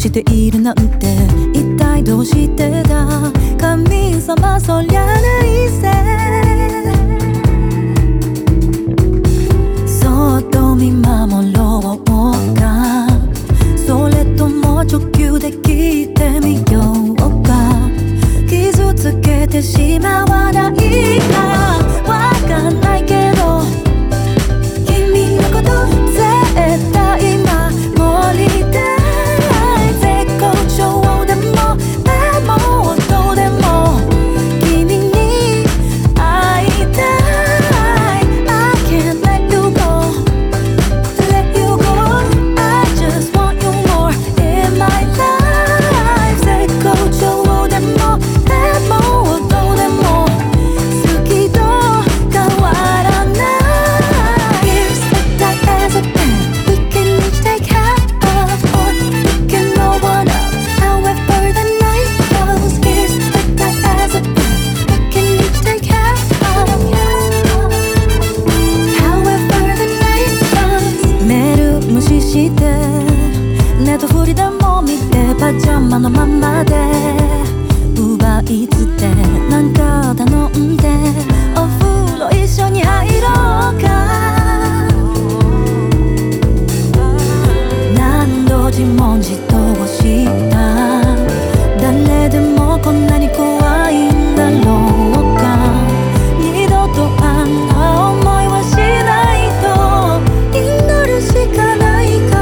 しているなんて一体どうしてだ。神様そりゃないぜ。そっと見守ろうか、それとも直球で聞いてみようか。傷つけてしまわないかわかんないけど、君のこと絶対守りたい。絶好調でもでもどうでも君に会いたい。 I can't let you go, let you go. I just want you more in my life. 絶好調でもでもどうでも好きと変わらない。 Here's the dark as a pen, we can each take half of, or we can roll one up. However the night goes. Here's the dark as a pen, we can each take half of, however the night goes. メール無視してネットフリでも見てパジャマのままで奪いつってなんか頼んでお風呂一緒に入ろうか。何度自問自答した誰でもこんなに怖いんだろうか。二度とあんな思いはしないと祈るしかないか。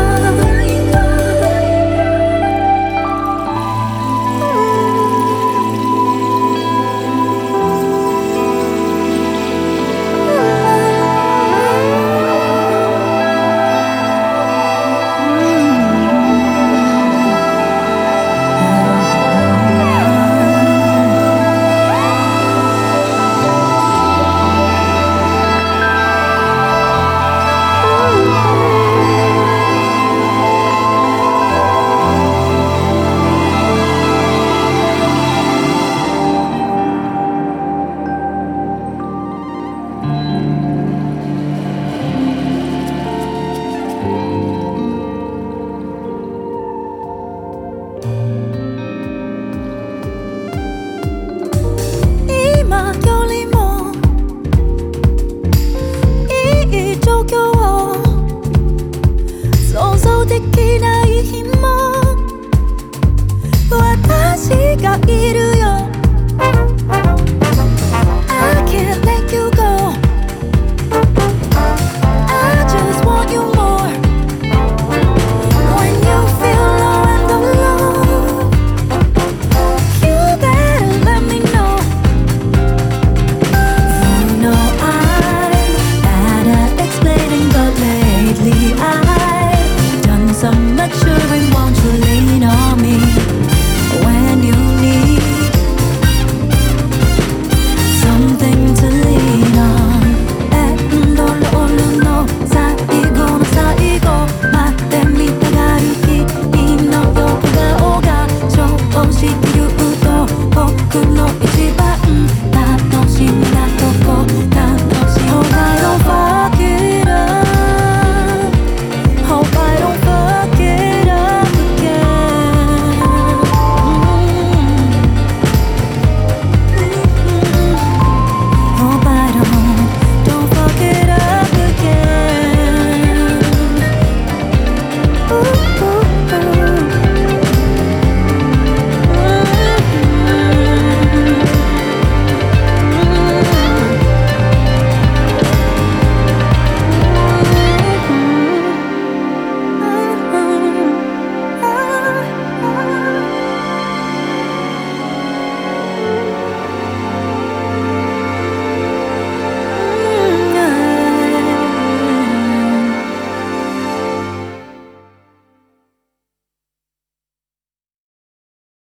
今よりもいい状況を想像できない日も私がいる